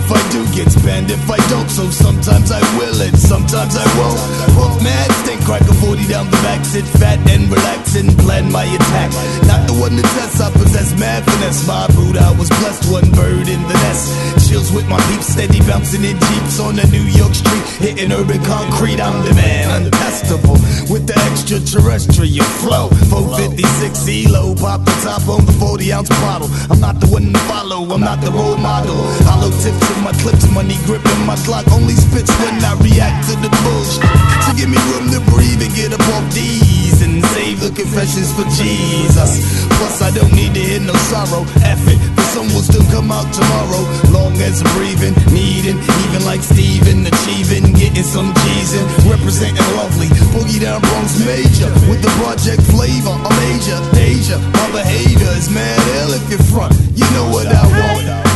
If I do, gets banned. If I don't, so sometimes I will and sometimes I won't. Puff mad, stink, crack a 40 down the back, sit fat and relax and plan my attack. Not the one to test, I possess mad finesse. My boot, I was blessed, one bird in the nest. Chills with my peeps, steady bouncing in jeeps on the New York street, hitting urban concrete. I'm the man, untestable, with the extraterrestrial flow. 456 ELO, pop the top on the 40-ounce bottle. I'm not the one to follow, I'm not the role model. Hollow tips in my clips, money gripping my Glock. Only spits when I react to the bullshit. So give me room to breathe and get up off these and save the confessions for Jesus. Plus I don't need to hear no sorrow. F it, the sun will still come out tomorrow. Long as I'm breathing, needing, even like Steven, achieving, getting some G's in, representing lovely. Boogie down Bronx major with the project flavor. I'm Asia, Asia. My behavior is mad ill if you're front. You know what I want.